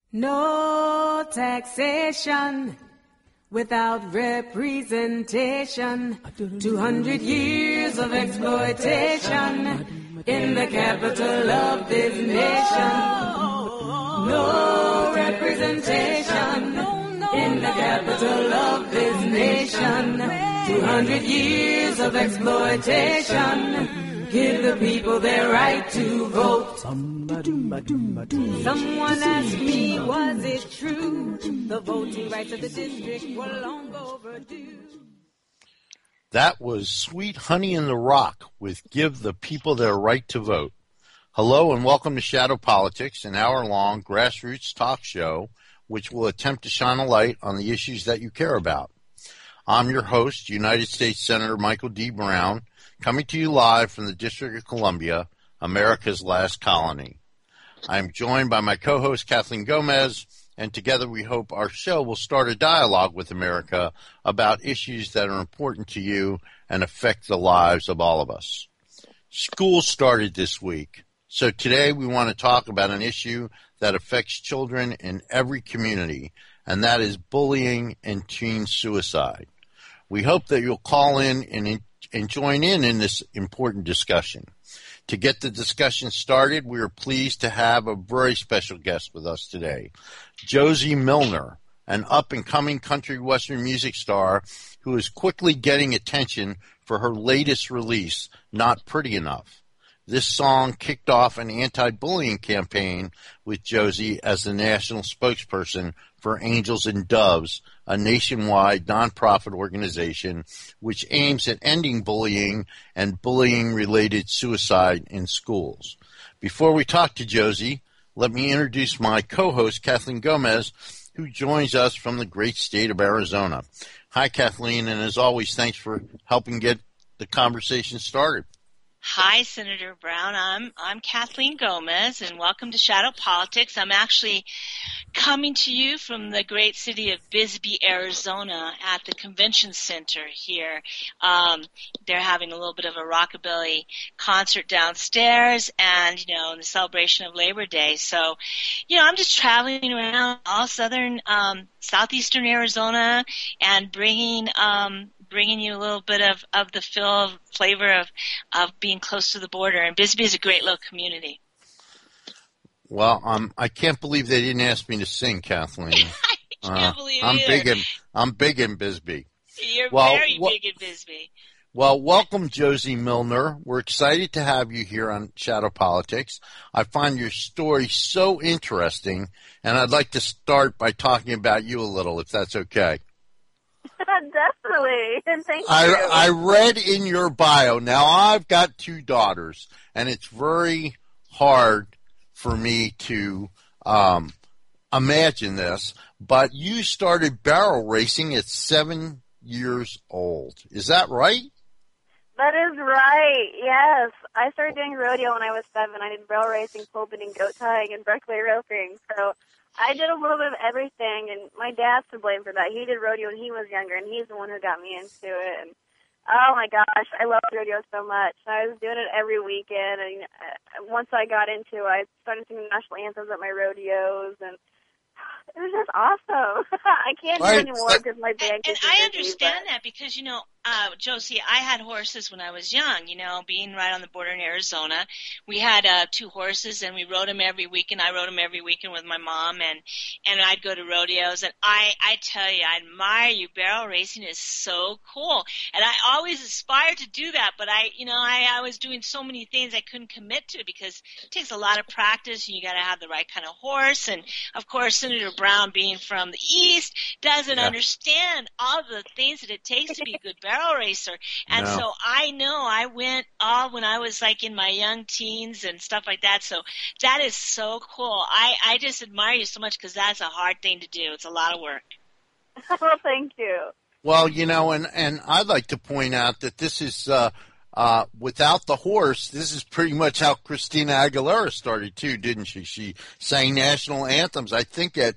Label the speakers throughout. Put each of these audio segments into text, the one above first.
Speaker 1: No taxation without representation. 200 years of exploitation in the capital of this nation. No representation in the capital of this nation. 200 years of exploitation. Give the people their right to vote. Someone asked me, was it true? The voting rights of the district were long overdue.
Speaker 2: That was Sweet Honey in the Rock with Give the People Their Right to Vote. Hello and welcome to Shadow Politics, an hour-long grassroots talk show which will attempt to shine a light on the issues that you care about. I'm your host, United States Senator Michael D. Brown, coming to you live from the District of Columbia, America's last colony. I am joined by my co-host, Kathleen Gomez, and together we hope our show will start a dialogue with America about issues that are important to you and affect the lives of all of us. School started this week, so today we want to talk about an issue that affects children in every community, and that is bullying and teen suicide. We hope that you'll call in and join in this important discussion. To get the discussion started, we are pleased to have a very special guest with us today, Josie Milner, an up-and-coming country western music star who is quickly getting attention for her latest release, Not Pretty Enough. This song kicked off an anti-bullying campaign with Josie as the national spokesperson for Angels and Doves, a nationwide nonprofit organization which aims at ending bullying and bullying-related suicide in schools. Before we talk to Josie, let me introduce my co-host, Kathleen Gomez, who joins us from the great state of Arizona. Hi, Kathleen, and as always, thanks for helping get the conversation started.
Speaker 3: Hi, Senator Brown. I'm Kathleen Gomez, and welcome to Shadow Politics. I'm actually coming to you from the great city of Bisbee, Arizona, at the convention center here. They're having a little bit of a rockabilly concert downstairs, and in the celebration of Labor Day. So, I'm just traveling around all southeastern Arizona, and bringing you a little bit of the flavor of being close to the border. And Bisbee is a great little community.
Speaker 2: Well, I can't believe they didn't ask me to sing, Kathleen.
Speaker 3: I can't believe it.
Speaker 2: I'm big in Bisbee.
Speaker 3: You're very big in Bisbee.
Speaker 2: Well, welcome, Josie Milner. We're excited to have you here on Shadow Politics. I find your story so interesting, and I'd like to start by talking about you a little, if that's okay.
Speaker 4: Definitely. Thank you.
Speaker 2: I read in your bio. Now, I've got two daughters, and it's very hard for me to imagine this, but you started barrel racing at 7 years old. Is that right?
Speaker 4: That is right, yes. I started doing rodeo when I was 7. I did barrel racing, pulpit, and goat tying, and Berkeley roping. So I did a little bit of everything, and my dad's to blame for that. He did rodeo when he was younger, and he's the one who got me into it. And oh my gosh, I love rodeo so much. I was doing it every weekend, and once I got into it, I started singing national anthems at my rodeos, and it was just awesome. I can't do it anymore because my band gets
Speaker 3: And I understand that because, Josie, I had horses when I was young, being right on the border in Arizona. We had 2 horses, and we rode them every weekend. I rode them every weekend with my mom, and I'd go to rodeos. And I tell you, I admire you. Barrel racing is so cool. And I always aspired to do that, but I was doing so many things I couldn't commit to because it takes a lot of practice, and you got to have the right kind of horse. And, of course, Senator Brown, being from the East, doesn't understand all the things that it takes to be a good barrel racer. And so I know I went all when I was like in my young teens and stuff like that. So that is so cool. I just admire you so much because that's a hard thing to do. It's a lot of work.
Speaker 4: Well, thank you.
Speaker 2: Well, and I'd like to point out that this is without the horse, this is pretty much how Christina Aguilera started too, didn't she? She sang national anthems, I think at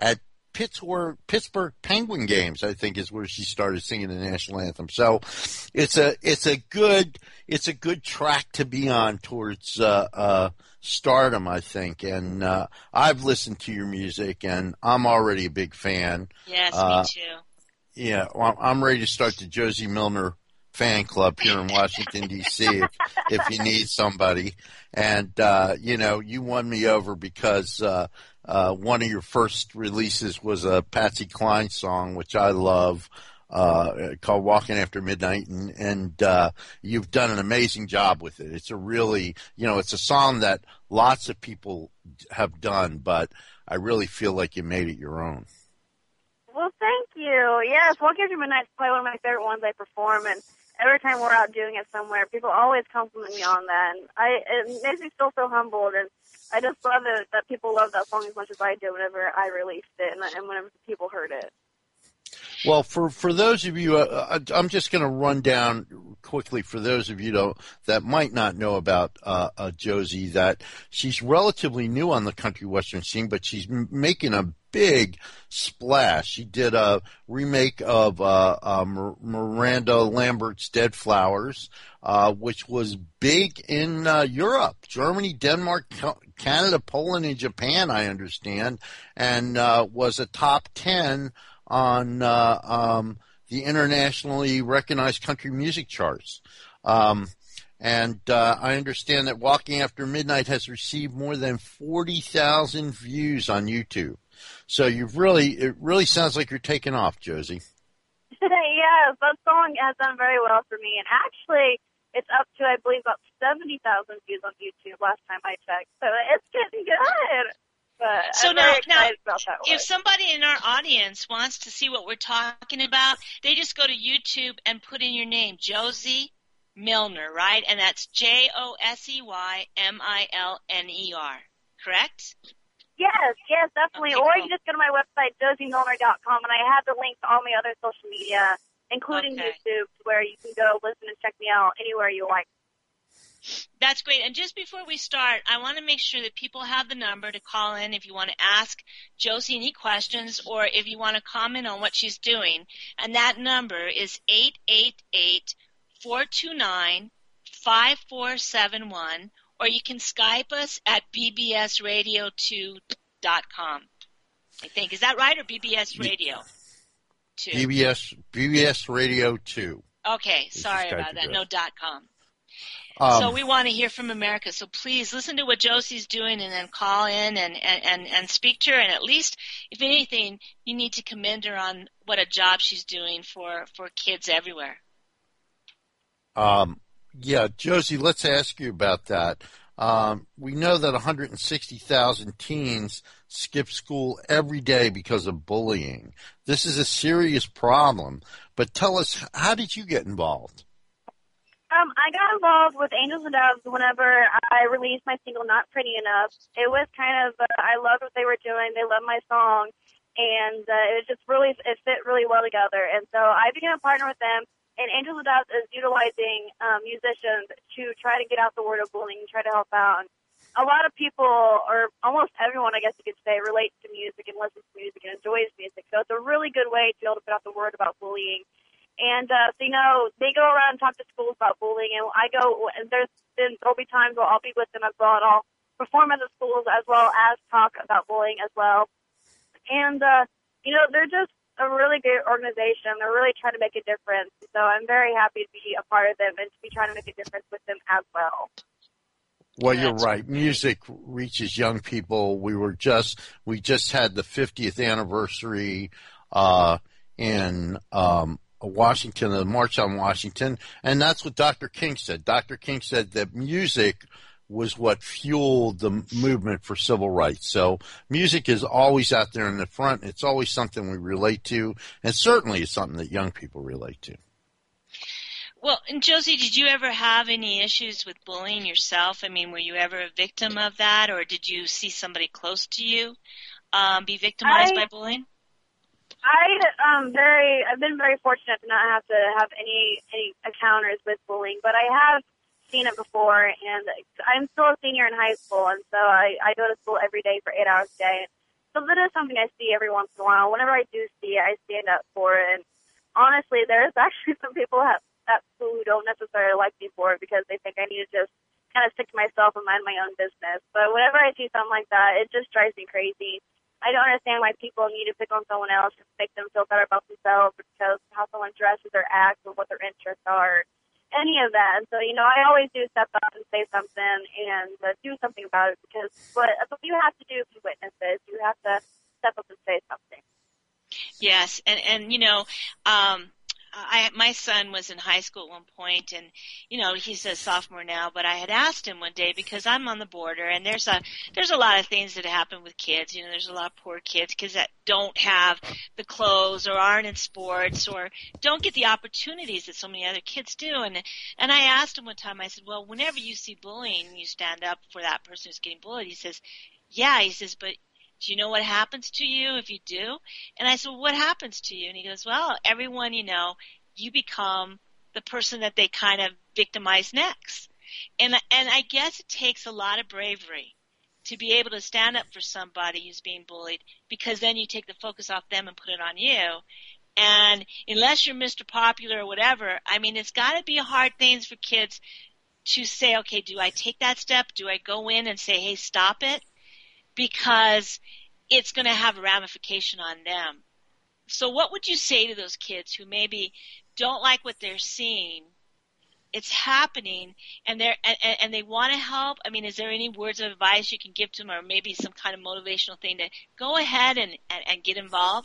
Speaker 2: Pittsburgh Penguin games, I think is where she started singing the national anthem. So it's a good track to be on towards stardom, I think. And I've listened to your music, and I'm already a big fan.
Speaker 3: Yes, me too.
Speaker 2: Yeah, well, I'm ready to start the Josie Milner fan club here in Washington, D.C. if you need somebody. And, you won me over because one of your first releases was a Patsy Cline song, which I love, called Walking After Midnight. And you've done an amazing job with it. It's a really, it's a song that lots of people have done, but I really feel like you made it your own.
Speaker 4: Well, thank you. Yes, Walking After Midnight is probably one of my favorite ones I perform, and every time we're out doing it somewhere, people always compliment me on that. And it makes me feel so humbled, and I just love it that people love that song as much as I did whenever I released it and whenever people heard it.
Speaker 2: Well, for those of you, I'm just going to run down quickly for those of you that might not know about Josie, that she's relatively new on the country western scene, but she's making a big splash. She did a remake of Miranda Lambert's Dead Flowers, which was big in Europe, Germany, Denmark, Canada, Poland, and Japan, I understand, and was a top 10 on the internationally recognized country music charts. And I understand that Walking After Midnight has received more than 40,000 views on YouTube. So it really sounds like you're taking off, Josie.
Speaker 4: Yes, that song has done very well for me. And actually, it's up to, I believe, about 70,000 views on YouTube last time I checked. So it's getting good. But
Speaker 3: so
Speaker 4: I'm
Speaker 3: now,
Speaker 4: very excited about that one.
Speaker 3: If somebody in our audience wants to see what we're talking about, they just go to YouTube and put in your name, Josie Milner, right? And that's JoseyMilner, correct?
Speaker 4: Yes, definitely.
Speaker 3: Okay,
Speaker 4: or
Speaker 3: cool.
Speaker 4: you just go to my website, josiemilner.com, and I have the link to all my other social media, including YouTube, where you can go listen and check me out anywhere you like.
Speaker 3: That's great. And just before we start, I want to make sure that people have the number to call in if you want to ask Josie any questions or if you want to comment on what she's doing. And that number is 888-429-5471, or you can Skype us at bbsradio2.com. I think. Is that right, or BBS Radio 2?
Speaker 2: BBS Radio 2.
Speaker 3: Okay, sorry about that. No .com. So we want to hear from America. So please listen to what Josie's doing and then call in and speak to her. And at least, if anything, you need to commend her on what a job she's doing for kids everywhere.
Speaker 2: Yeah, Josie, let's ask you about that. We know that 160,000 teens skip school every day because of bullying. This is a serious problem. But tell us, how did you get involved?
Speaker 4: I got involved with Angels and Doves whenever I released my single, Not Pretty Enough. It was kind of, I loved what they were doing. They loved my song. And it just really, it fit really well together. And so I became a partner with them. And Angels and Doves is utilizing musicians to try to get out the word of bullying and try to help out. And a lot of people, or almost everyone, I guess you could say, relates to music and listens to music and enjoys music. So it's a really good way to be able to put out the word about bullying. And, they go around and talk to schools about bullying, and I go, and there'll be times where I'll be with them as well, and I'll perform at the schools as well as talk about bullying as well. And, they're just a really good organization. They're really trying to make a difference. So I'm very happy to be a part of them and to be trying to make a difference with them as well.
Speaker 2: Well, you're right. Music reaches young people. We just had the 50th anniversary, in, Washington, the March on Washington, and that's what Dr. King said. Dr. King said that music was what fueled the movement for civil rights. So music is always out there in the front. It's always something we relate to, and certainly is something that young people relate to.
Speaker 3: Well, and Josie, did you ever have any issues with bullying yourself? I mean, were you ever a victim of that, or did you see somebody close to you be victimized by bullying?
Speaker 4: I've been very fortunate to not have to have any encounters with bullying, but I have seen it before, and I'm still a senior in high school, and so I go to school every day for 8 hours a day. So that is something I see every once in a while. Whenever I do see it, I stand up for it. And honestly, there's actually some people at school who don't necessarily like me for it because they think I need to just kind of stick to myself and mind my own business. But whenever I see something like that, it just drives me crazy. I don't understand why people need to pick on someone else to make them feel better about themselves, because how someone dresses or acts or what their interests are, any of that. And so, I always do step up and say something and do something about it, because what you have to do if you witness this, you have to step up and say something.
Speaker 3: Yes, and my son was in high school at one point, and he's a sophomore now. But I had asked him one day, because I'm on the border, and there's a lot of things that happen with kids. There's a lot of poor kids that don't have the clothes or aren't in sports or don't get the opportunities that so many other kids do. And I asked him one time. I said, "Well, whenever you see bullying, you stand up for that person who's getting bullied." He says, "Yeah." He says, "But do you know what happens to you if you do?" And I said, "Well, what happens to you?" And he goes, "Well, everyone, you become the person that they kind of victimize next." And I guess it takes a lot of bravery to be able to stand up for somebody who's being bullied, because then you take the focus off them and put it on you. And unless you're Mr. Popular or whatever, it's got to be hard things for kids to say, okay, do I take that step? Do I go in and say, hey, stop it? Because it's going to have a ramification on them. So what would you say to those kids who maybe don't like what they're seeing? It's happening, and they want to help. Is there any words of advice you can give to them, or maybe some kind of motivational thing to go ahead and get involved?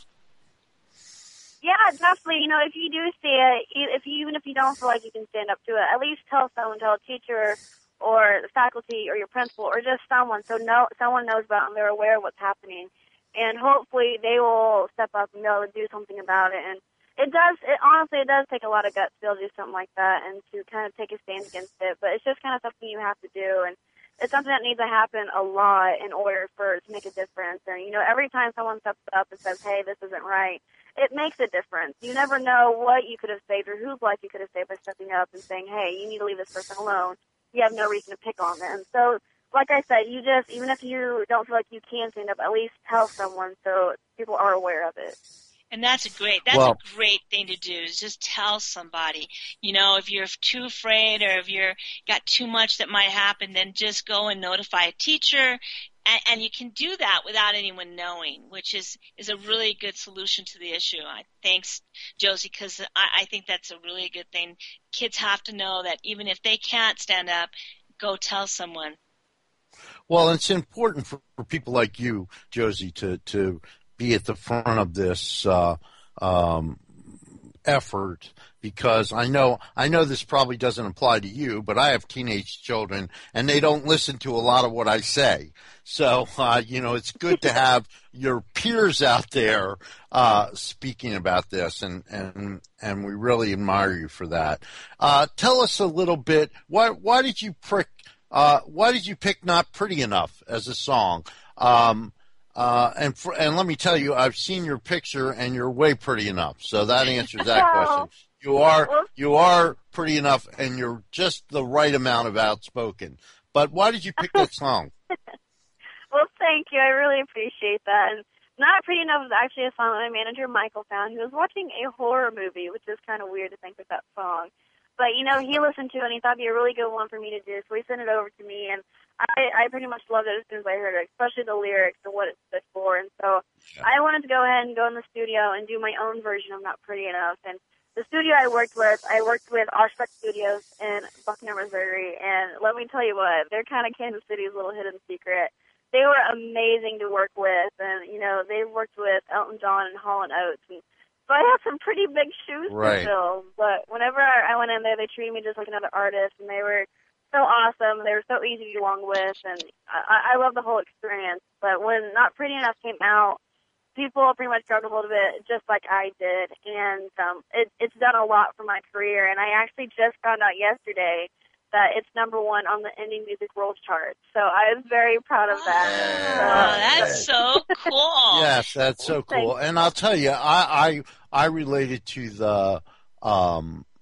Speaker 4: Yeah, definitely. If you do see it, even if you don't feel like you can stand up to it, at least tell someone, tell a teacher or the faculty or your principal or just someone, so someone knows about it and they're aware of what's happening. And hopefully they will step up and be able to do something about it. And honestly, it does take a lot of guts to be able to do something like that and to kind of take a stand against it. But it's just kind of something you have to do. And it's something that needs to happen a lot in order for it to make a difference. And, every time someone steps up and says, hey, this isn't right, it makes a difference. You never know what you could have saved or whose life you could have saved by stepping up and saying, hey, you need to leave this person alone. You have no reason to pick on them. So, like I said, even if you don't feel like you can stand up, at least tell someone so people are aware of it.
Speaker 3: And that's a great thing to do, is just tell somebody. If you're too afraid or if you're got too much that might happen, then just go and notify a teacher. And you can do that without anyone knowing, which is a really good solution to the issue. Thanks, Josie, because I think that's a really good thing. Kids have to know that even if they can't stand up, go tell someone.
Speaker 2: Well, it's important for people like you, Josie, to be at the front of this effort, because I know this probably doesn't apply to you, but I have teenage children and they don't listen to a lot of what I say. So, it's good to have your peers out there speaking about this, and we really admire you for that. Tell us a little bit, why did you pick Not Pretty Enough as a song? And let me tell you, I've seen your picture, and you're way pretty enough. So that answers that question. You are pretty enough, and you're just the right amount of outspoken. But why did you pick that song?
Speaker 4: Well, thank you. I really appreciate that. And Not Pretty Enough is actually a song that my manager Michael found. He was watching a horror movie, which is kind of weird to think with that song. But he listened to it, and he thought it'd be a really good one for me to do. So he sent it over to me, and I pretty much loved it as soon as I heard it, especially the lyrics and what it stood for. And so I wanted to go ahead and go in the studio and do my own version of Not Pretty Enough. And the studio I worked with Oshpeck Studios in Buckner, Missouri. And let me tell you what, they're kind of Kansas City's little hidden secret. They were amazing to work with. And, they've worked with Elton John and Hall & Oates. And so I have some pretty big shoes to fill. But whenever I went in there, they treated me just like another artist. And they were so awesome. They were so easy to get along with, and I love the whole experience. But when Not Pretty Enough came out, people pretty much grabbed a hold of it just like I did, and it's done a lot for my career. And I actually just found out yesterday that it's #1 on the Indie Music World Chart. So I was very proud of that.
Speaker 3: Oh, that's so cool.
Speaker 2: Yes, that's so cool. And I'll tell you, I related to the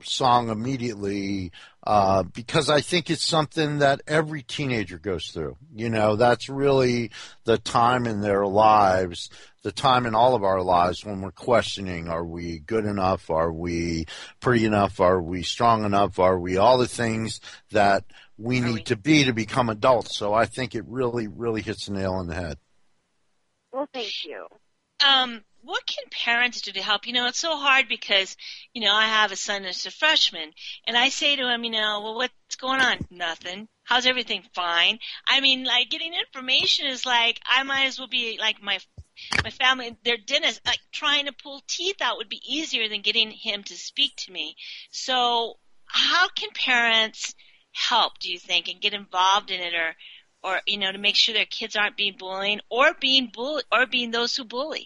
Speaker 2: song immediately because I think it's something that every teenager goes through. You know, that's really the time in their lives, the time in all of our lives when we're questioning, are we good enough? Are we pretty enough? Are we strong enough? Are we all the things that we need to be to become adults? So I think it really, really hits the nail on the head.
Speaker 4: Well, thank you.
Speaker 3: What can parents do to help? You know, it's so hard because, you know, I have a son that's a freshman, and I say to him, you know, well, what's going on? Nothing. How's everything? Fine. I mean, like, getting information is like, I might as well be like my family, their dentist, like, trying to pull teeth out would be easier than getting him to speak to me. So how can parents help, do you think, and get involved in it, or you know, to make sure their kids aren't being bullied or being those who bully?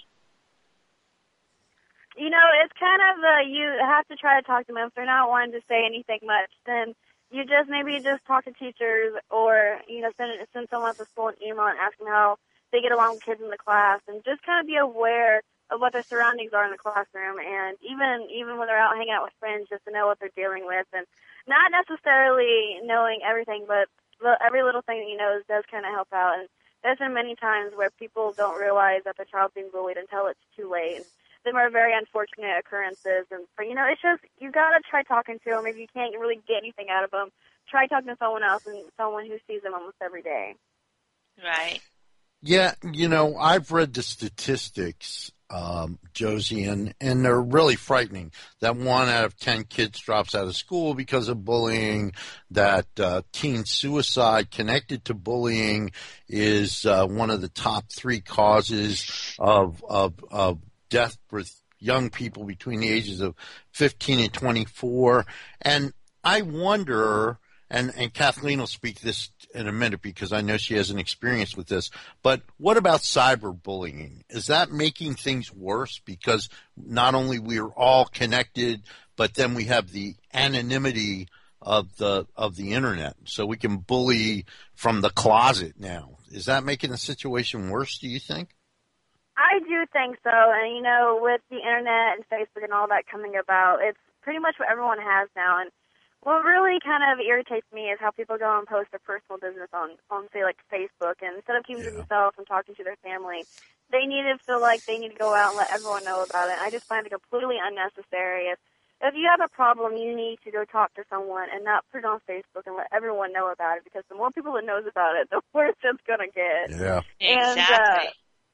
Speaker 4: You know, it's kind of you have to try to talk to them. If they're not wanting to say anything much, then you just maybe just talk to teachers, or, you know, send someone at the school an email and ask them how they get along with kids in the class, and just kind of be aware of what their surroundings are in the classroom, and even when they're out hanging out with friends, just to know what they're dealing with, and not necessarily knowing everything, but every little thing that you know does kind of help out. And there's been many times where people don't realize that the child's being bullied until it's too late. And them are very unfortunate occurrences, and you know, it's just, you gotta try talking to them. If you can't really get anything out of them, try talking to someone else, and someone who sees them almost every day.
Speaker 3: Right.
Speaker 2: Yeah, you know, I've read the statistics, Josie, and they're really frightening. That 1 out of 10 kids drops out of school because of bullying, that teen suicide connected to bullying is one of the top 3 causes of death with young people between the ages of 15 and 24. And I wonder, and Kathleen will speak this in a minute because I know she has an experience with this, but what about cyberbullying? Is that making things worse because not only we're all connected, but then we have the anonymity of the internet, so we can bully from the closet now? Is that making the situation worse, do you think?
Speaker 4: I do think so, and you know, with the internet and Facebook and all that coming about, it's pretty much what everyone has now. And what really kind of irritates me is how people go and post their personal business on say, like Facebook, and instead of keeping to themselves and talking to their family, they need to feel like they need to go out and let everyone know about it. I just find it completely unnecessary. If you have a problem, you need to go talk to someone and not put it on Facebook and let everyone know about it, because the more people that knows about it, the worse it's going to get.
Speaker 2: Yeah.
Speaker 3: Exactly.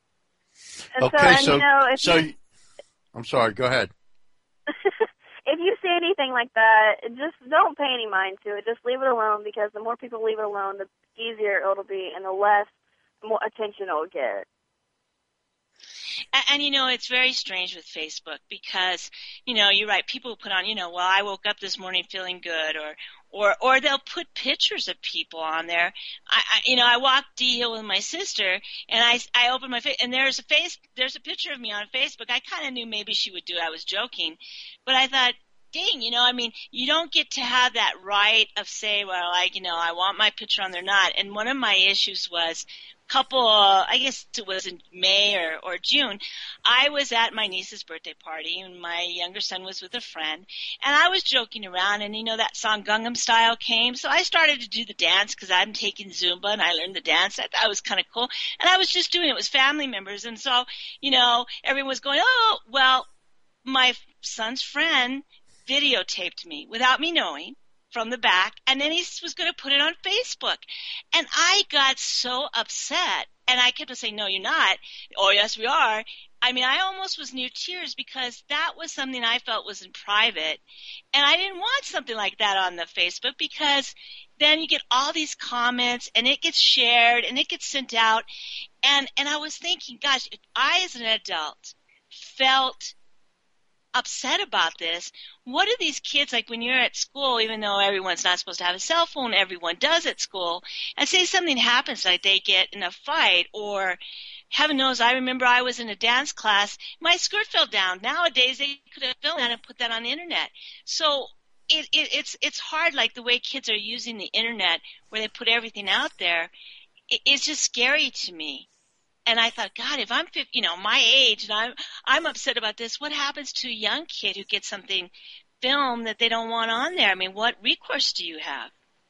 Speaker 2: I'm sorry, go ahead.
Speaker 4: If you see anything like that, just don't pay any mind to it. Just leave it alone, because the more people leave it alone, the easier it'll be and the more attention it'll get.
Speaker 3: And, you know, it's very strange with Facebook because, you know, you're right. People put on, you know, well, I woke up this morning feeling good, or they'll put pictures of people on there. I walked D Hill with my sister, and I opened my face, and there's a picture of me on Facebook. I kind of knew maybe she would do it. I was joking, but I thought, dang, you know, I mean, you don't get to have that right of say, well, like, you know, I want my picture on there, not. And one of my issues was, I guess it was in May or June, I was at my niece's birthday party, and my younger son was with a friend, and I was joking around, and, you know, that song Gangnam Style came, so I started to do the dance because I'm taking Zumba, and I learned the dance. I thought it was kind of cool, and I was just doing it. It was family members, and so, you know, everyone was going, oh, well, my son's friend videotaped me without me knowing, from the back, and then he was going to put it on Facebook. And I got so upset, and I kept on saying, no, you're not. Oh, yes, we are. I mean, I almost was near tears because that was something I felt was in private, and I didn't want something like that on the Facebook, because then you get all these comments, and it gets shared, and it gets sent out, and I was thinking, gosh, if I as an adult felt upset about this, what are these kids like when you're at school, even though everyone's not supposed to have a cell phone, everyone does at school, and say something happens, like they get in a fight, or heaven knows, I remember I was in a dance class, my skirt fell down. Nowadays they could have filmed that and put that on the internet. So it's hard, like the way kids are using the internet, where they put everything out there. It's just scary to me. And I thought, God, if I'm, my age, and I'm upset about this, what happens to a young kid who gets something film that they don't want on there? I mean, what recourse do you have?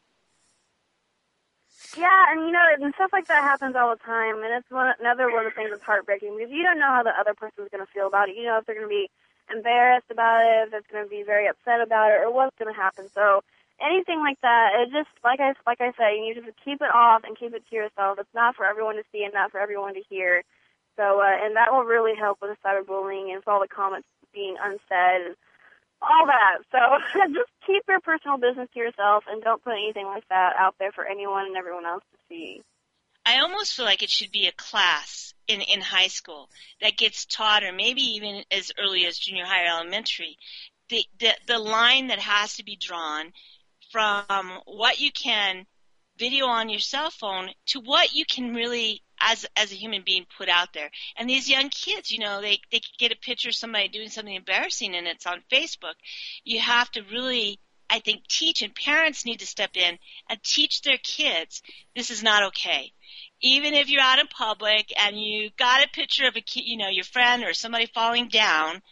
Speaker 4: Yeah, and and stuff like that happens all the time, and it's another one of the things that's heartbreaking, because you don't know how the other person's going to feel about it. You know if they're going to be embarrassed about it, if they're going to be very upset about it, or what's going to happen. So anything like that, it just, like I said, you just keep it off and keep it to yourself. It's not for everyone to see and not for everyone to hear. So, and that will really help with the cyberbullying and with all the comments being unsaid and all that. So just keep your personal business to yourself and don't put anything like that out there for anyone and everyone else to see.
Speaker 3: I almost feel like it should be a class in high school that gets taught, or maybe even as early as junior high or elementary, the line that has to be drawn from what you can video on your cell phone to what you can really, as a human being, put out there. And these young kids, they could get a picture of somebody doing something embarrassing and it's on Facebook. You have to really, I think, teach, and parents need to step in and teach their kids this is not okay. Even if you're out in public and you got a picture of a kid, your friend or somebody falling down,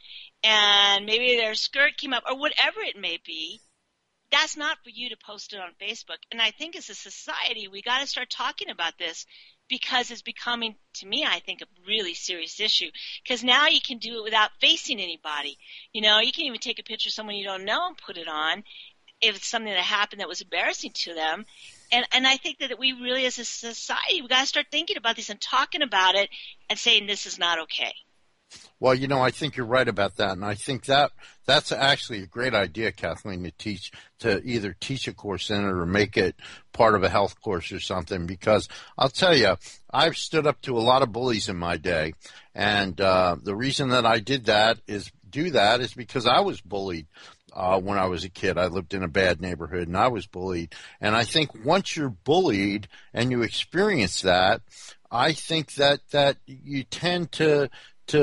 Speaker 3: and maybe their skirt came up or whatever it may be, that's not for you to post it on Facebook. And I think as a society, we got to start talking about this, because it's becoming, to me, I think, a really serious issue. Because now you can do it without facing anybody. You can even take a picture of someone you don't know and put it on if it's something that happened that was embarrassing to them. And I think that we really, as a society, we got to start thinking about this and talking about it and saying this is not okay.
Speaker 2: Well, I think you're right about that, and I think that's actually a great idea, Kathleen, to either teach a course in it or make it part of a health course or something, because I'll tell you, I've stood up to a lot of bullies in my day, and the reason that I do that is because I was bullied when I was a kid. I lived in a bad neighborhood, and I was bullied, and I think once you're bullied and you experience that, I think that you tend to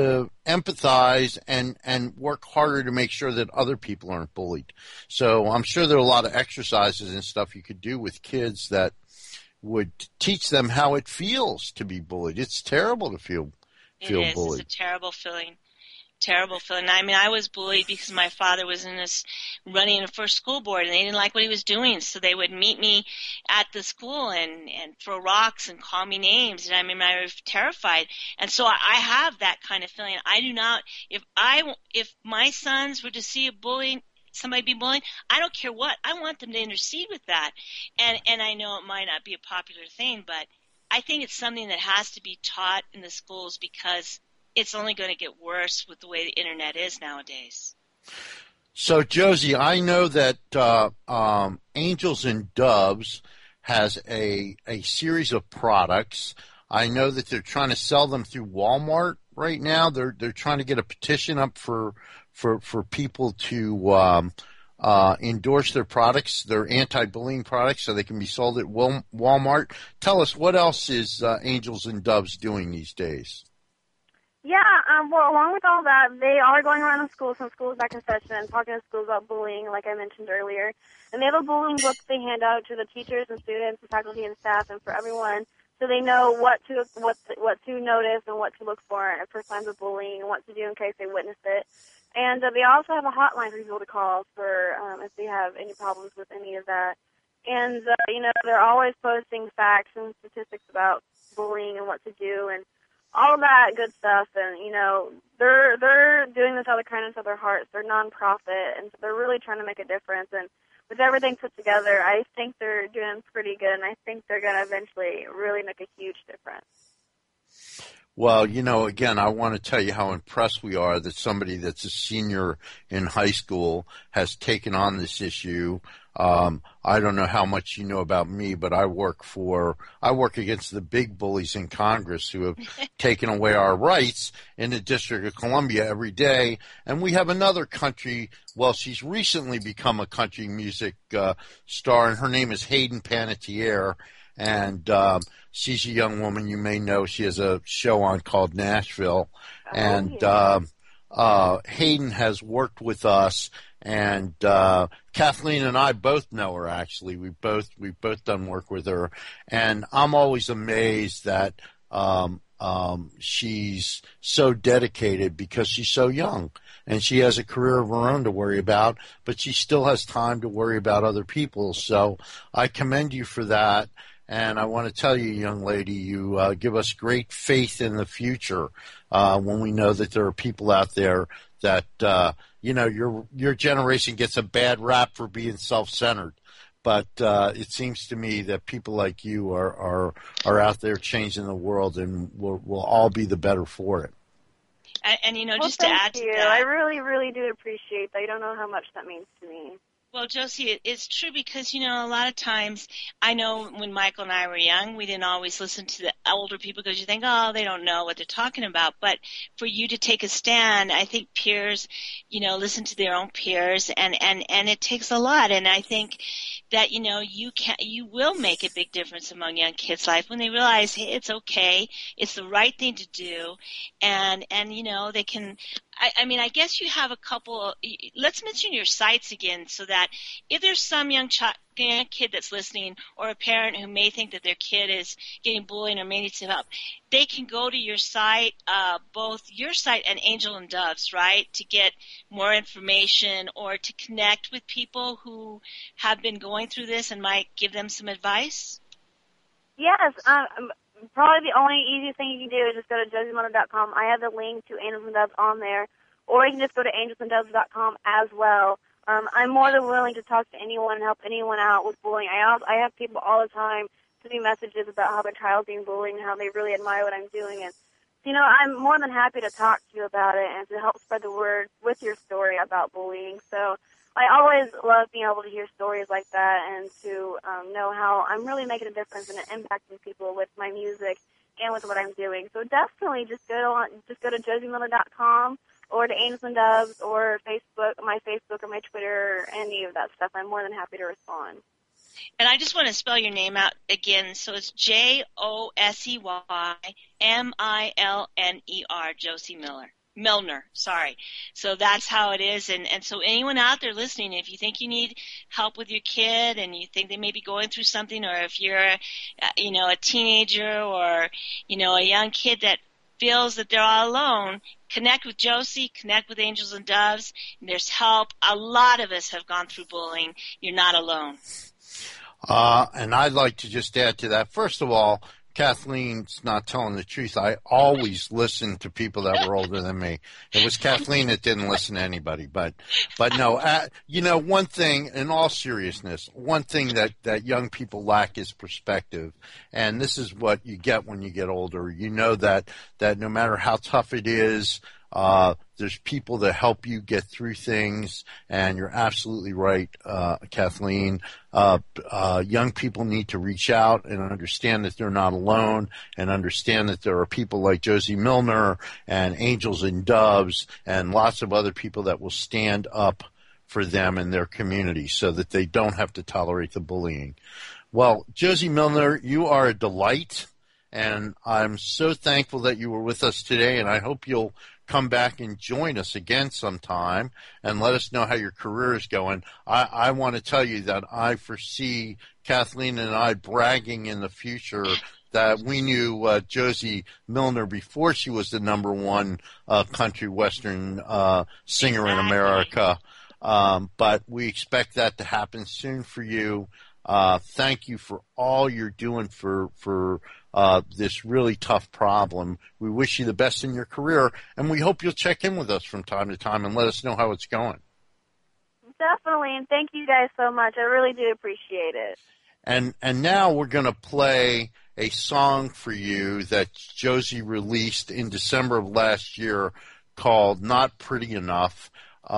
Speaker 2: empathize and work harder to make sure that other people aren't bullied. So I'm sure there are a lot of exercises and stuff you could do with kids that would teach them how it feels to be bullied. It's terrible to feel bullied.
Speaker 3: It's a terrible feeling. Terrible feeling. I mean, I was bullied because my father was running for school board, and they didn't like what he was doing, so they would meet me at the school and throw rocks and call me names, and I mean, I was terrified. And so I have that kind of feeling. I do not. If my sons were to see somebody be bullied, I don't care what. I want them to intercede with that. And I know it might not be a popular thing, but I think it's something that has to be taught in the schools, because it's only going to get worse with the way the internet is nowadays.
Speaker 2: So, Josie, I know that Angels and Doves has a series of products. I know that they're trying to sell them through Walmart right now. They're trying to get a petition up for people to endorse their products, their anti-bullying products, so they can be sold at Walmart. Tell us, what else is Angels and Doves doing these days?
Speaker 4: Yeah, well, along with all that, they are going around the schools, some schools back in session, and talking to schools about bullying, like I mentioned earlier. And they have a bullying book they hand out to the teachers and students, the faculty and staff, and for everyone, so they know what to notice and what to look for signs of bullying and what to do in case they witness it. And they also have a hotline for people to call for if they have any problems with any of that. And they're always posting facts and statistics about bullying and what to do and all of that good stuff. And they're doing this out of the kindness of their hearts. They're nonprofit, and so they're really trying to make a difference. And with everything put together, I think they're doing pretty good, and I think they're going to eventually really make a huge difference.
Speaker 2: Well, again, I want to tell you how impressed we are that somebody that's a senior in high school has taken on this issue. I don't know how much you know about me, but I work against the big bullies in Congress who have taken away our rights in the District of Columbia every day. And we have another she's recently become a country music star, and her name is Hayden Panettiere. And she's a young woman you may know. She has a show on called Nashville. And Hayden has worked with us, and Kathleen and I both know her, actually. We've both done work with her. And I'm always amazed that she's so dedicated because she's so young and she has a career of her own to worry about, but she still has time to worry about other people. So I commend you for that. And I want to tell you, young lady, you give us great faith in the future when we know that there are people out there that, your generation gets a bad rap for being self-centered. But it seems to me that people like you are out there changing the world, and we'll all be the better for it.
Speaker 3: And
Speaker 4: well,
Speaker 3: just to add to that,
Speaker 4: I really, really do appreciate that. You don't know how much that means to me.
Speaker 3: Well, Josie, it's true because, a lot of times, I know when Michael and I were young, we didn't always listen to the older people because you think, oh, they don't know what they're talking about. But for you to take a stand, I think peers, listen to their own peers, and it takes a lot. And I think that, you will make a big difference among young kids' life when they realize, hey, it's okay, it's the right thing to do, and they can. I guess you have a couple. Let's mention your sites again, so that if there's some young kid that's listening, or a parent who may think that their kid is getting bullied or may need some help, they can go to your site, both your site and Angel and Doves, right, to get more information or to connect with people who have been going through this and might give them some advice.
Speaker 4: Yes. Probably the only easiest thing you can do is just go to josiemilner.com. I have the link to Angels and Doves on there. Or you can just go to angelsanddoves.com as well. I'm more than willing to talk to anyone and help anyone out with bullying. I have people all the time send me messages about how their child's being bullied and how they really admire what I'm doing. And, I'm more than happy to talk to you about it and to help spread the word with your story about bullying. So I always love being able to hear stories like that and to know how I'm really making a difference and impacting people with my music and with what I'm doing. So definitely just go to josiemilner.com or to Angels and Doves or my Facebook or my Twitter or any of that stuff. I'm more than happy to respond.
Speaker 3: And I just want to spell your name out again. So it's JOSEYMILNER, Josie Miller. Milner, sorry. So that's how it is. And so anyone out there listening, if you think you need help with your kid and you think they may be going through something, or if you're, a teenager or, a young kid that feels that they're all alone, connect with Josie, connect with Angels and Doves, and there's help. A lot of us have gone through bullying. You're not alone.
Speaker 2: And I'd like to just add to that. First of all, Kathleen's not telling the truth. I always listened to people that were older than me. It was Kathleen that didn't listen to anybody. But no, one thing, in all seriousness, one thing that young people lack is perspective. And this is what you get when you get older. You know that no matter how tough it is, there's people that help you get through things, and you're absolutely right, Kathleen. Young people need to reach out and understand that they're not alone, and understand that there are people like Josie Milner and Angels and Doves and lots of other people that will stand up for them and their community so that they don't have to tolerate the bullying. Well, Josie Milner, you are a delight, and I'm so thankful that you were with us today, and I hope you'll come back and join us again sometime and let us know how your career is going. I want to tell you that I foresee Kathleen and I bragging in the future that we knew Josie Milner before she was the number one country western singer in America. But we expect that to happen soon for you. Thank you for all you're doing for this really tough problem. We wish you the best in your career, and we hope you'll check in with us from time to time and let us know how it's going.
Speaker 4: Definitely, and thank you guys so much. I really do appreciate it.
Speaker 2: And now we're going to play a song for you that Josie released in December of last year called Not Pretty Enough.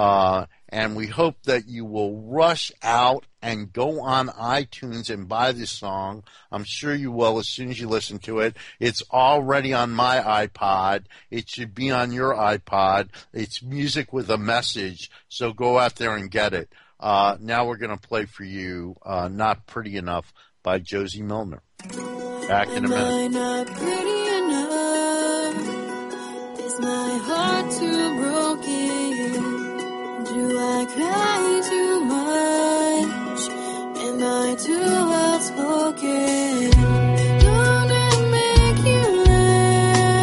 Speaker 2: And we hope that you will rush out and go on iTunes and buy this song. I'm sure you will as soon as you listen to it. It's already on my iPod. It should be on your iPod. It's music with a message, so go out there and get it. Now we're going to play for you Not Pretty Enough by Josie Milner. Back in a minute.
Speaker 1: Am I not pretty enough? Is my heart too broken? Do I cry too much? Am I too outspoken? Don't I make you laugh?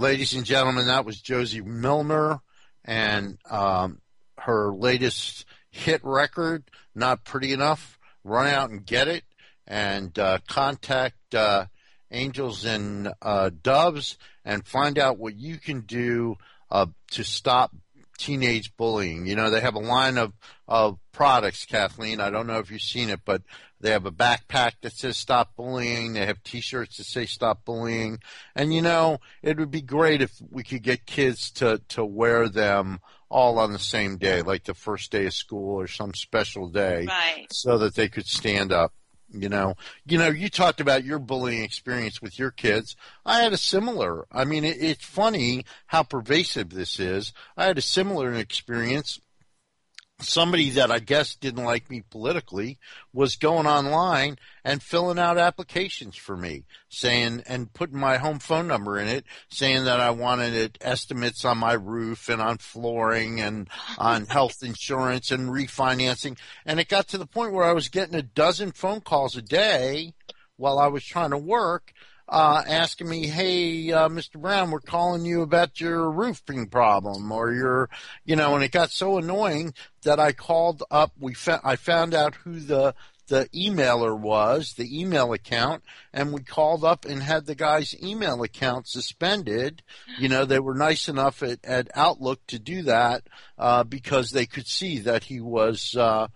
Speaker 2: ladies and gentlemen, that was Josie Milner and her latest hit record, Not Pretty Enough. Run out and get it, and contact Angels and Doves and find out what you can do to stop teenage bullying. You know, they have a line of products, Kathleen. I don't know if you've seen it, but they have a backpack that says stop bullying. They have T-shirts that say stop bullying. And, you know, it would be great if we could get kids to wear them all on the same day, like the first day of school or some special day,
Speaker 3: right,
Speaker 2: so that they could stand up. You know, you talked about your bullying experience with your kids. I had a similar, I mean, it's funny how pervasive this is. I had a similar experience. Somebody that I guess didn't like me politically was going online and filling out applications for me, saying, and putting my home phone number in it, saying that I wanted estimates on my roof and on flooring and on health insurance and refinancing. And it got to the point where I was getting a dozen phone calls a day while I was trying to work, asking me, hey, Mr. Brown, we're calling you about your roofing problem or your, you know, and it got so annoying that I called up. I found out who the emailer was, the email account, and we called up and had the guy's email account suspended. You know, they were nice enough at Outlook to do that, because they could see that he was,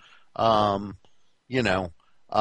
Speaker 2: you know,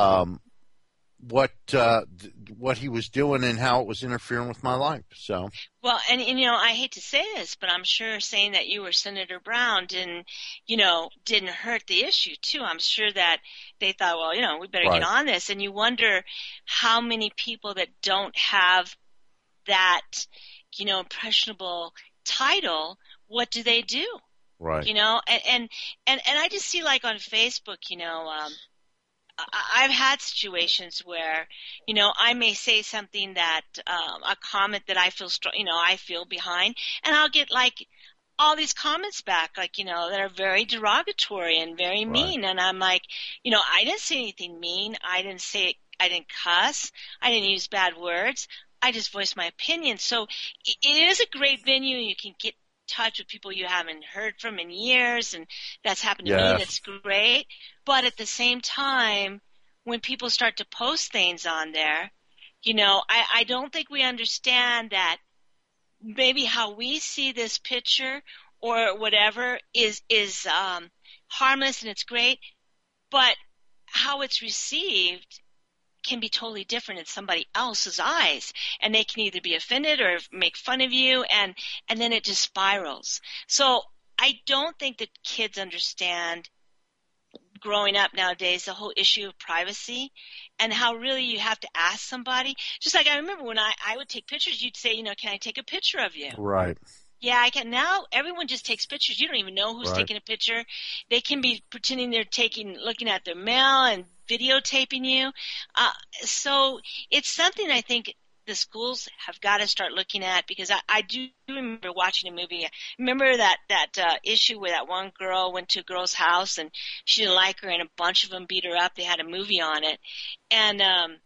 Speaker 2: what he was doing and how it was interfering with my life. So,
Speaker 3: well, and you know, I hate to say this, but I'm sure saying that you were Senator Brown didn't hurt the issue too. I'm sure that they thought, well, you know, we better
Speaker 2: right,
Speaker 3: get on this. And you wonder how many people that don't have that, you know, impressionable title, what do they do?
Speaker 2: right,
Speaker 3: You know, and I just see, like, on Facebook, you know, I've had situations where, you know, I may say something that, a comment that I feel I feel behind, and I'll get like all these comments back, like, you know, that are very derogatory and very mean.
Speaker 2: right,
Speaker 3: And I'm like, you know, I didn't say anything mean. I didn't cuss. I didn't use bad words. I just voiced my opinion. So it is a great venue. You can get in touch with people you haven't heard from in years, and that's happened to me. That's great. But at the same time, when people start to post things on there, you know, I don't think we understand that maybe how we see this picture or whatever is harmless and it's great, but how it's received can be totally different in somebody else's eyes, and they can either be offended or make fun of you, and then it just spirals. So I don't think that kids understand, growing up nowadays, the whole issue of privacy and how really you have to ask somebody. Just like I remember when I would take pictures, you'd say, you know, can I take a picture of you?
Speaker 2: right.
Speaker 3: Yeah, I can. Now everyone just takes pictures. You don't even know who's taking a picture. They can be pretending they're looking at their mail and videotaping you. So it's something I think the schools have got to start looking at, because I do remember watching a movie. I remember that issue where that one girl went to a girl's house and she didn't like her, and a bunch of them beat her up. They had a movie on it, and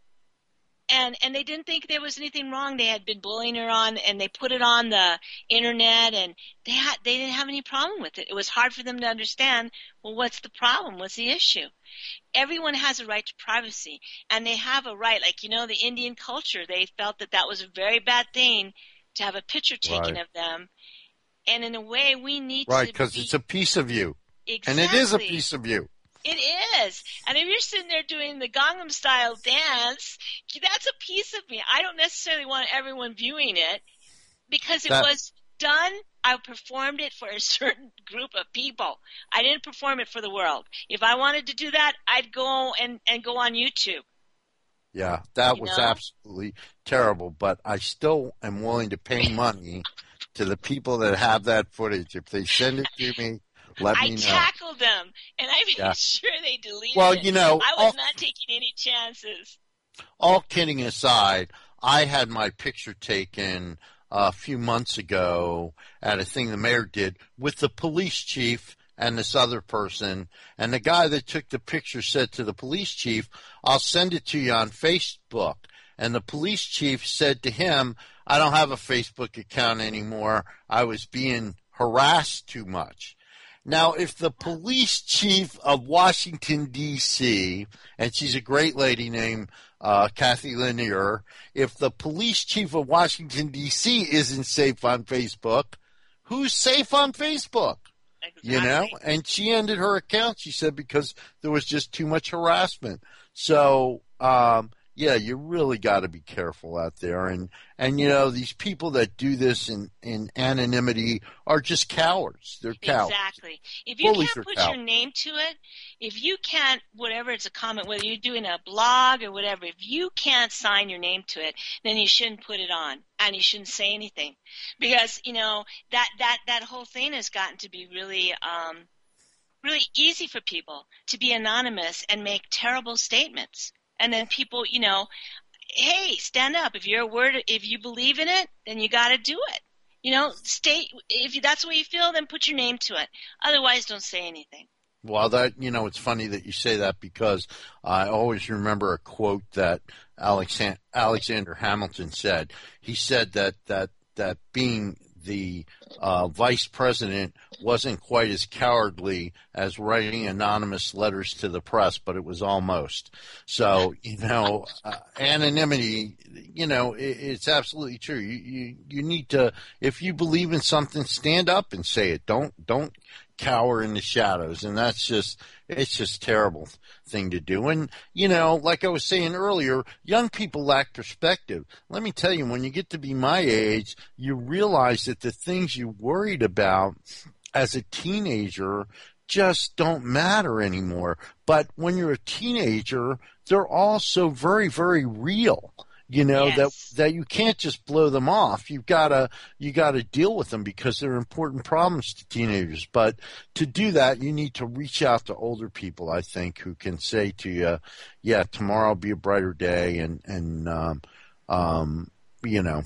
Speaker 3: they didn't think there was anything wrong. They had been bullying her on, and they put it on the internet, and they didn't have any problem with it. It was hard for them to understand, well, what's the problem? What's the issue? Everyone has a right to privacy, and they have a right, like, you know, the Indian culture, they felt that was a very bad thing to have a picture taken of them. And in a way, we need to
Speaker 2: because it's a piece of you.
Speaker 3: Exactly.
Speaker 2: And it is a piece of you.
Speaker 3: It is. And if you're sitting there doing the Gangnam Style dance, that's a piece of me. I don't necessarily want everyone viewing it, because it was done. I performed it for a certain group of people. I didn't perform it for the world. If I wanted to do that, I'd go and go on YouTube.
Speaker 2: Yeah, that was absolutely terrible, but I still am willing to pay money to the people that have that footage. If they send it to me, let me know.
Speaker 3: I tackled them, and I made sure they deleted it.
Speaker 2: Well, you know,
Speaker 3: I was not taking any chances.
Speaker 2: All kidding aside, I had my picture taken a few months ago at a thing the mayor did with the police chief and this other person, and the guy that took the picture said to the police chief, I'll send it to you on Facebook. And the police chief said to him, I don't have a Facebook account anymore. I was being harassed too much. Now, if the police chief of Washington, D.C., and she's a great lady named Kathy Lanier, if the police chief of Washington, D.C. isn't safe on Facebook, who's safe on Facebook?
Speaker 3: Exactly.
Speaker 2: You know, and she ended her account, she said, because there was just too much harassment. So, yeah, you really got to be careful out there. And, you know, these people that do this in anonymity are just cowards. They're cowards.
Speaker 3: Exactly. If you
Speaker 2: Bullies
Speaker 3: can't put
Speaker 2: cowards.
Speaker 3: your name to it, if you can't, whatever it's a comment, whether you're doing a blog or whatever, if you can't sign your name to it, then you shouldn't put it on and you shouldn't say anything. Because, you know, that whole thing has gotten to be really, really easy for people to be anonymous and make terrible statements. And then people, you know, hey, stand up. If you believe in it, then you got to do it. You know, if that's what you feel, then put your name to it. Otherwise, don't say anything.
Speaker 2: Well, it's funny that you say that because I always remember a quote that Alexander Hamilton said. He said that being the vice president wasn't quite as cowardly as writing anonymous letters to the press, but it was almost. So, you know, anonymity, you know, it's absolutely true. You need to, if you believe in something, stand up and say it. Don't cower in the shadows. And it's just a terrible thing to do. And, you know, like I was saying earlier, young people lack perspective. Let me tell you, when you get to be my age, you realize that the things you worried about as a teenager just don't matter anymore. But when you're a teenager, they're all so very, very real. You know,
Speaker 3: yes.
Speaker 2: that you can't just blow them off. You gotta deal with them because they're important problems to teenagers. But to do that, you need to reach out to older people, I think, who can say to you, yeah, tomorrow will be a brighter day. And you know,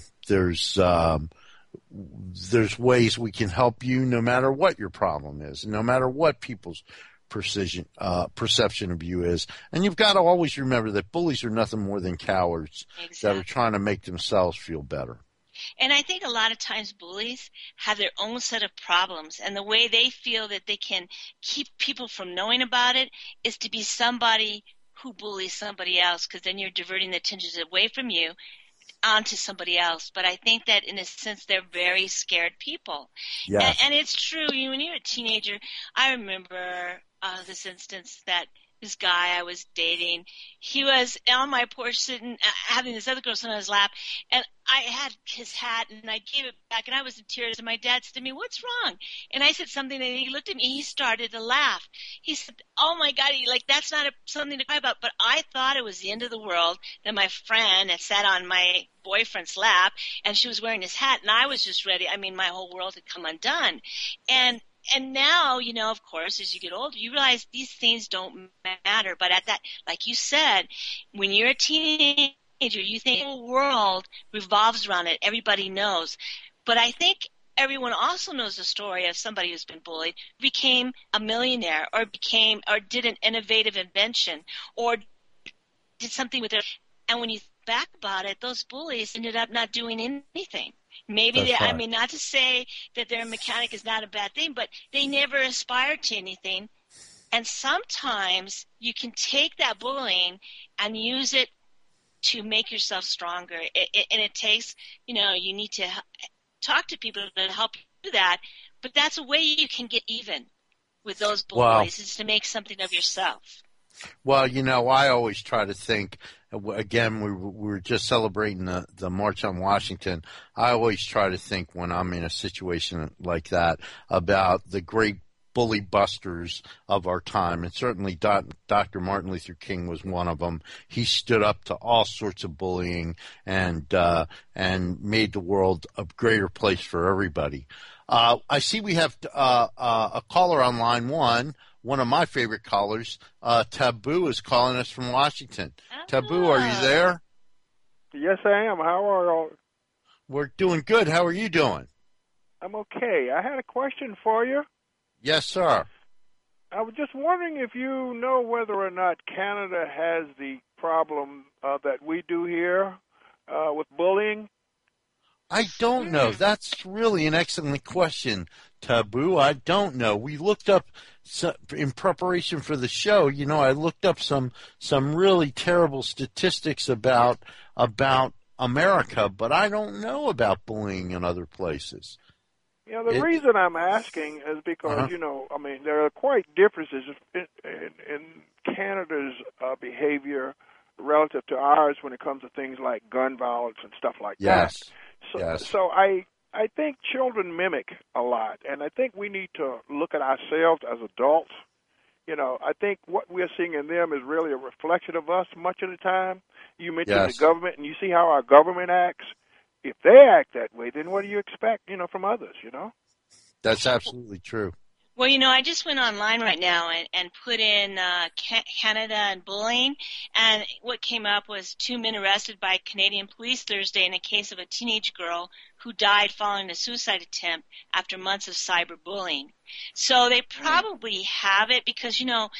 Speaker 2: there's ways we can help you no matter what your problem is, no matter what people's perception of you is. And you've got to always remember that bullies are nothing more than cowards that are trying to make themselves feel better.
Speaker 3: And I think a lot of times bullies have their own set of problems, and the way they feel that they can keep people from knowing about it is to be somebody who bullies somebody else, because then you're diverting the attention away from you onto somebody else. But I think that in a sense they're very scared people.
Speaker 2: Yes.
Speaker 3: And it's true. You know, when you're a teenager, I remember this instance that this guy I was dating, he was on my porch sitting, having this other girl sit on his lap, and I had his hat, and I gave it back, and I was in tears, and my dad said to me, "What's wrong?" And I said something, and he looked at me, he started to laugh. He said, "Oh my God, that's not something to cry about." But I thought it was the end of the world that my friend had sat on my boyfriend's lap, and she was wearing his hat, and I was just ready. I mean, my whole world had come undone. And now, you know, of course, as you get older, you realize these things don't matter. But at that, like you said, when you're a teenager, you think the whole world revolves around it. Everybody knows. But I think everyone also knows the story of somebody who's been bullied, became a millionaire, or did an innovative invention, or did something with their, and when you think back about it, those bullies ended up not doing anything. Maybe I mean, not to say that their mechanic is not a bad thing, but they never aspired to anything. And sometimes you can take that bullying and use it to make yourself stronger. And it takes, you know, you need to talk to people to help you do that. But that's a way you can get even with those bullies, is to make something of yourself.
Speaker 2: Well, you know, I always try to think, again, we were just celebrating the March on Washington. I always try to think when I'm in a situation like that about the great bully busters of our time. And certainly Dr. Martin Luther King was one of them. He stood up to all sorts of bullying and made the world a greater place for everybody. I see we have a caller on line one of my favorite callers. Taboo is calling us from Washington. Taboo, are you there?
Speaker 5: Yes, I am. How are you?
Speaker 2: We're doing good. How are you doing?
Speaker 5: I'm okay. I had a question for you.
Speaker 2: Yes, sir.
Speaker 5: I was just wondering if you know whether or not Canada has the problem that we do here with bullying.
Speaker 2: I don't know. That's really an excellent question, Taboo. I don't know. We looked up in preparation for the show. I looked up some really terrible statistics about America, but I don't know about bullying in other places.
Speaker 5: The reason I'm asking is because, there are quite differences in Canada's behavior relative to ours when it comes to things like gun violence and stuff like that. So I think children mimic a lot, and I think we need to look at ourselves as adults. I think what we're seeing in them is really a reflection of us much of the time. You mentioned the government, and you see how our government acts. If they act that way, then what do you expect, from others,
Speaker 2: That's absolutely true.
Speaker 3: Well, I just went online right now and put in Canada and bullying, and what came up was 2 men arrested by Canadian police Thursday in a case of a teenage girl who died following a suicide attempt after months of cyberbullying. So they probably have it because,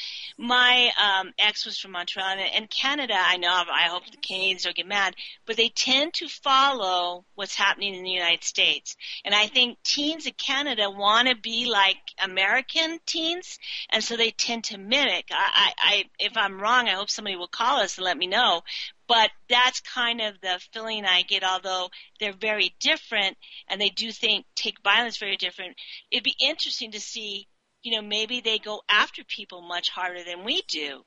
Speaker 3: my ex was from Montreal, and Canada, I hope the Canadians don't get mad, but they tend to follow what's happening in the United States. And I think teens in Canada want to be like American teens, and so they tend to mimic. If I'm wrong, I hope somebody will call us and let me know. But that's kind of the feeling I get, although they're very different and they do take violence very different. It'd be interesting to see, maybe they go after people much harder than we do,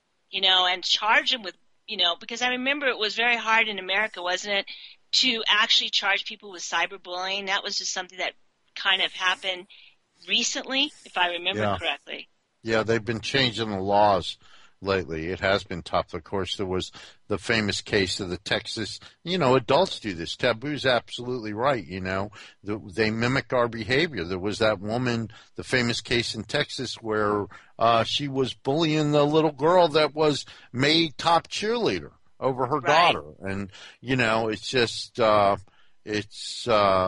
Speaker 3: and charge them with, because I remember it was very hard in America, wasn't it, to actually charge people with cyberbullying. That was just something that kind of happened recently, if I remember correctly.
Speaker 2: Yeah, they've been changing the laws lately. It has been tough. Of course, there was the famous case of the Texas, adults do this. Taboo's absolutely right. They mimic our behavior. There was that woman, the famous case in Texas where she was bullying the little girl that was made top cheerleader over her daughter. And, it's just, it's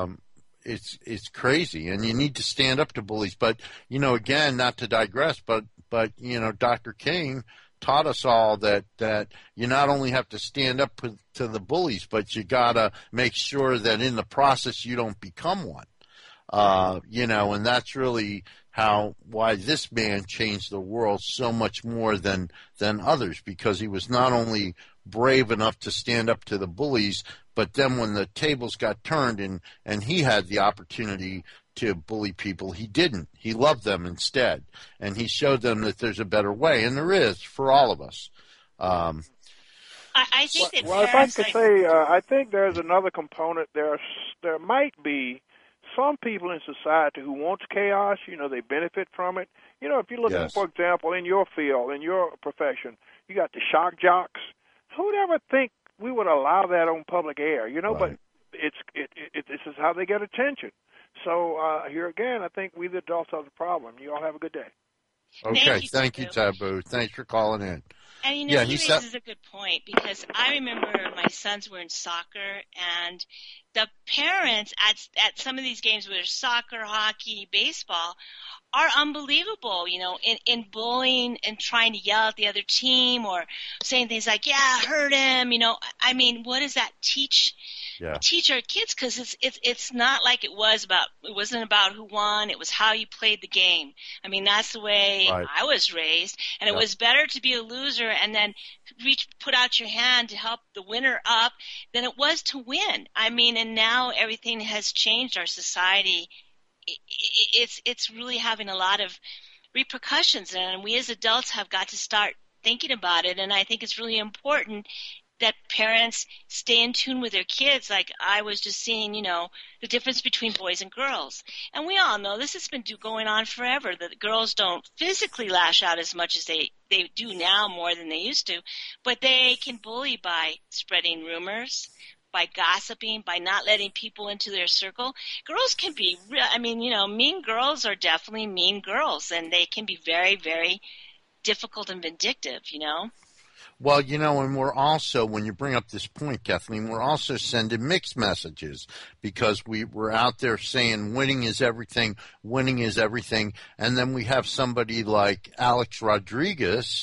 Speaker 2: crazy, and you need to stand up to bullies. But, again, not to digress, but Dr. King taught us all that you not only have to stand up to the bullies, but you gotta make sure that in the process you don't become one. And that's really why this man changed the world so much more than others, because he was not only brave enough to stand up to the bullies, but then when the tables got turned and he had the opportunity to bully people, he didn't. He loved them instead, and he showed them that there's a better way, and there is for all of us.
Speaker 3: I think that
Speaker 5: if I could say, I think there's another component. There might be some people in society who wants chaos. They benefit from it. If you look at, for example, in your field, in your profession, you got the shock jocks. Who'd ever think we would allow that on public air? But this is how they get attention. So here again, I think we the adults have the problem. You all have a good day.
Speaker 2: Okay, thank you, Taboo. Thanks for calling in.
Speaker 3: And he raises a good point, because I remember my sons were in soccer, and the parents at some of these games, whether soccer, hockey, baseball, are unbelievable, in bullying and trying to yell at the other team or saying things like, hurt him, what does that teach our kids? Because it's not like it wasn't about who won, it was how you played the game. That's the way I was raised, and it was better to be a loser and then put out your hand to help the winner up than it was to win. And now everything has changed. Our society, it's really having a lot of repercussions, and we as adults have got to start thinking about it. And I think it's really important that parents stay in tune with their kids. Like I was just seeing, the difference between boys and girls. And we all know this has been going on forever, that girls don't physically lash out as much as they do now, more than they used to, but they can bully by spreading rumors, by gossiping, by not letting people into their circle. Girls can be, mean girls are definitely mean girls, and they can be very, very difficult and vindictive,
Speaker 2: Well, and we're also, when you bring up this point, Kathleen, we're also sending mixed messages, because we're out there saying winning is everything, and then we have somebody like Alex Rodriguez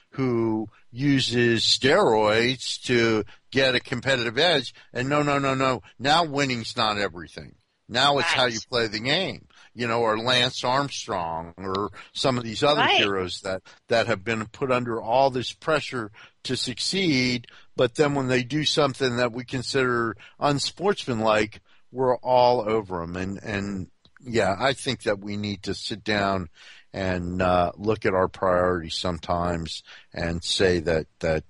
Speaker 2: who uses steroids to get a competitive edge. And no. Now winning's not everything. Now it's how you play the game, or Lance Armstrong or some of these other heroes that have been put under all this pressure to succeed. But then when they do something that we consider unsportsmanlike, we're all over them. And yeah, I think that we need to sit down and look at our priorities sometimes and say that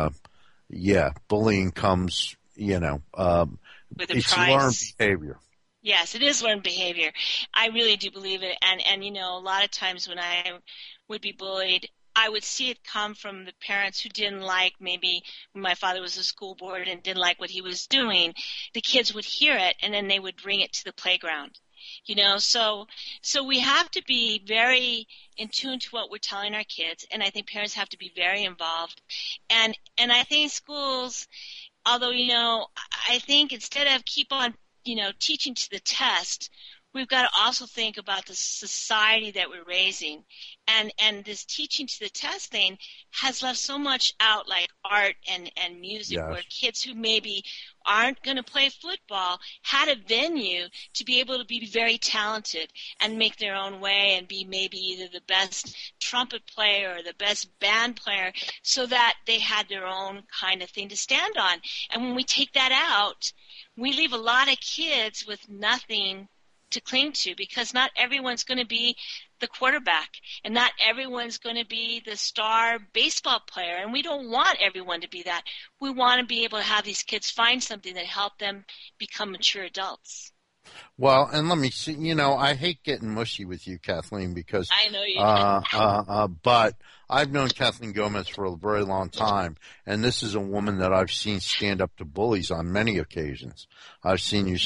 Speaker 2: bullying comes,
Speaker 3: with a
Speaker 2: it's
Speaker 3: price.
Speaker 2: learned behavior.
Speaker 3: Yes, it is learned behavior. I really do believe it. And a lot of times when I would be bullied, I would see it come from the parents who didn't like, maybe when my father was a school board and didn't like what he was doing. The kids would hear it, and then they would bring it to the playground. So we have to be very in tune to what we're telling our kids, and I think parents have to be very involved. And I think schools, although, I think instead of keep on, teaching to the test, we've got to also think about the society that we're raising. And this teaching to the test thing has left so much out, like art and music, where kids who maybe aren't going to play football had a venue to be able to be very talented and make their own way and be maybe either the best trumpet player or the best band player, so that they had their own kind of thing to stand on. And when we take that out, we leave a lot of kids with nothing to cling to, because not everyone's going to be the quarterback and not everyone's going to be the star baseball player, and we don't want everyone to be that. We want to be able to have these kids find something that help them become mature adults.
Speaker 2: Well, and let me see, I hate getting mushy with you, Kathleen, because
Speaker 3: I know you
Speaker 2: but I've known Kathleen Gomez for a very long time, and this is a woman that I've seen stand up to bullies on many occasions. I've seen you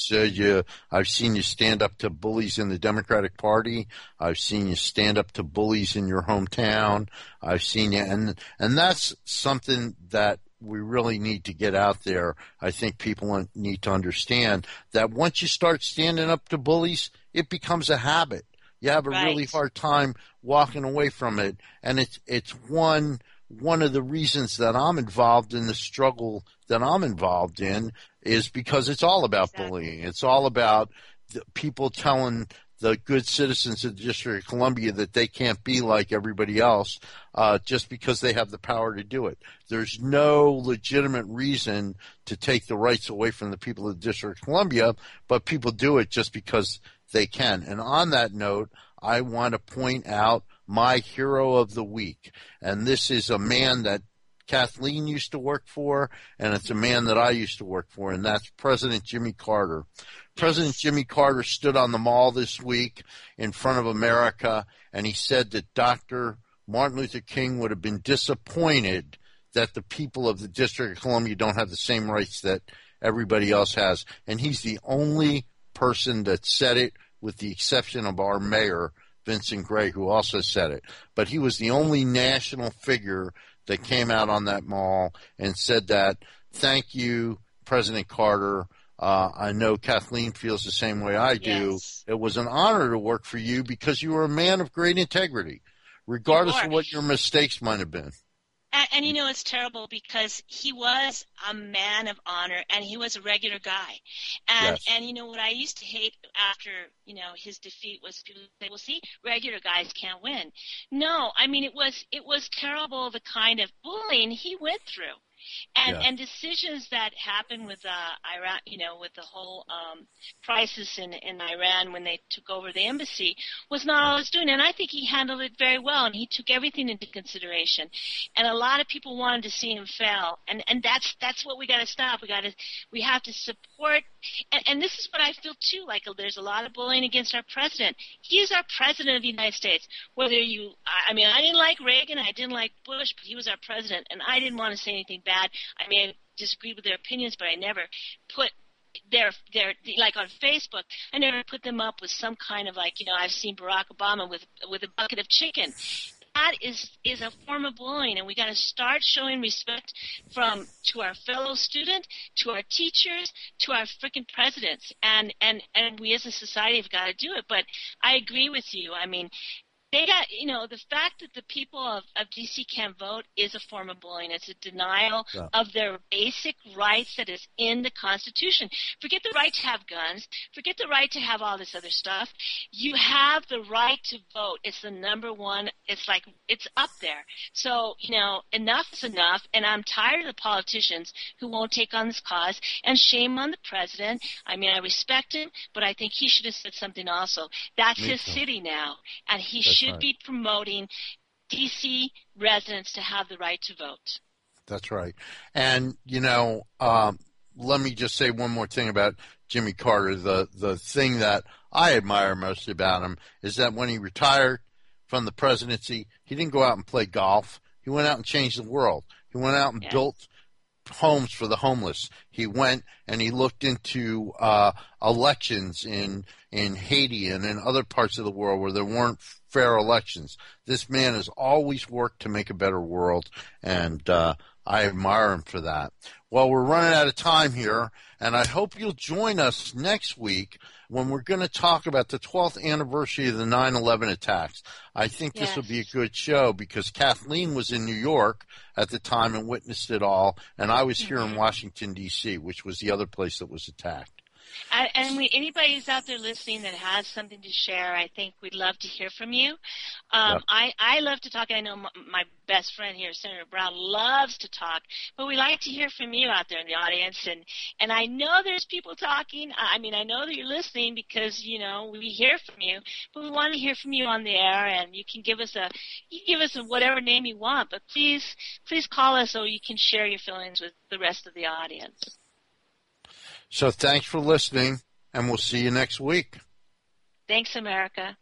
Speaker 2: stand up to bullies in the Democratic Party. I've seen you stand up to bullies in your hometown. I've seen you, and that's something that we really need to get out there. I think people need to understand that once you start standing up to bullies, it becomes a habit. You have a really hard time walking away from it, and it's one of the reasons that I'm involved in the struggle that I'm involved in is because it's all about bullying. It's all about people telling the good citizens of the District of Columbia that they can't be like everybody else just because they have the power to do it. There's no legitimate reason to take the rights away from the people of the District of Columbia, but people do it just because they can. And on that note, I want to point out my hero of the week. And this is a man that Kathleen used to work for, and it's a man that I used to work for, and that's President Jimmy Carter. President Jimmy Carter stood on the Mall this week in front of America, and he said that Dr. Martin Luther King would have been disappointed that the people of the District of Columbia don't have the same rights that everybody else has. And he's the only person that said it, with the exception of our mayor, Vincent Gray, who also said it. But he was the only national figure that came out on that mall and said that, thank you, President Carter. I know Kathleen feels the same way I do.
Speaker 3: Yes.
Speaker 2: It was an honor to work for you because you were a man of great integrity, regardless of what your mistakes might have been.
Speaker 3: And it's terrible because he was a man of honor and he was a regular guy. And what I used to hate after, his defeat was people say, well, see, regular guys can't win. No, I mean, it was terrible, the kind of bullying he went through. And decisions that happened with Iran, with the whole crisis in Iran when they took over the embassy, was not all he was doing. And I think he handled it very well, and he took everything into consideration. And a lot of people wanted to see him fail, and that's what we got to stop. We have to support. And this is what I feel too. Like there's a lot of bullying against our president. He is our president of the United States. I didn't like Reagan, I didn't like Bush, but he was our president, and I didn't want to say anything bad. I mean, I disagreed with their opinions, but I never put their like on Facebook, I never put them up with some kind of I've seen Barack Obama with a bucket of chicken. That is a form of bullying, and we got to start showing respect to our fellow student, to our teachers, to our freaking presidents, and we as a society have got to do it. But I agree with you. I mean, They got, the fact that the people of D.C. can't vote is a form of bullying. It's a denial of their basic rights that is in the Constitution. Forget the right to have guns. Forget the right to have all this other stuff. You have the right to vote. It's the number one. It's like, it's up there. So, enough is enough. And I'm tired of the politicians who won't take on this cause. And shame on the president. I mean, I respect him, but I think he should have said something also. That's his city now. And he should be promoting D.C. residents to have the right to vote.
Speaker 2: That's right. And, let me just say one more thing about Jimmy Carter. The thing that I admire most about him is that when he retired from the presidency, he didn't go out and play golf. He went out and changed the world. He went out and built homes for the homeless. He went and he looked into elections in Haiti and in other parts of the world where there weren't fair elections. This man has always worked to make a better world, and I admire him for that. Well, we're running out of time here, and I hope you'll join us next week when we're going to talk about the 12th anniversary of the 9/11 attacks. I think this will be a good show because Kathleen was in New York at the time and witnessed it all, and I was here in Washington, D.C., which was the other place that was attacked.
Speaker 3: And anybody who's out there listening that has something to share, I think we'd love to hear from you. I love to talk. I know my best friend here, Senator Brown, loves to talk, but we like to hear from you out there in the audience. And I know there's people talking. I mean, I know that you're listening because, we hear from you, but we want to hear from you on the air, and you can give us a whatever name you want, but please call us so you can share your feelings with the rest of the audience.
Speaker 2: So thanks for listening, and we'll see you next week.
Speaker 3: Thanks, America.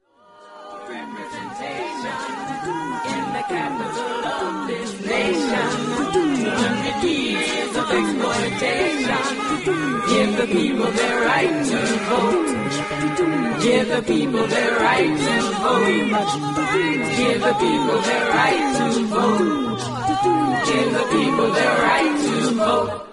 Speaker 1: Representation in the capital of this nation. 200 years of exploitation. Give the people their right to vote. Give the people their right to vote. Give the people their right to vote. Give the people their right to vote.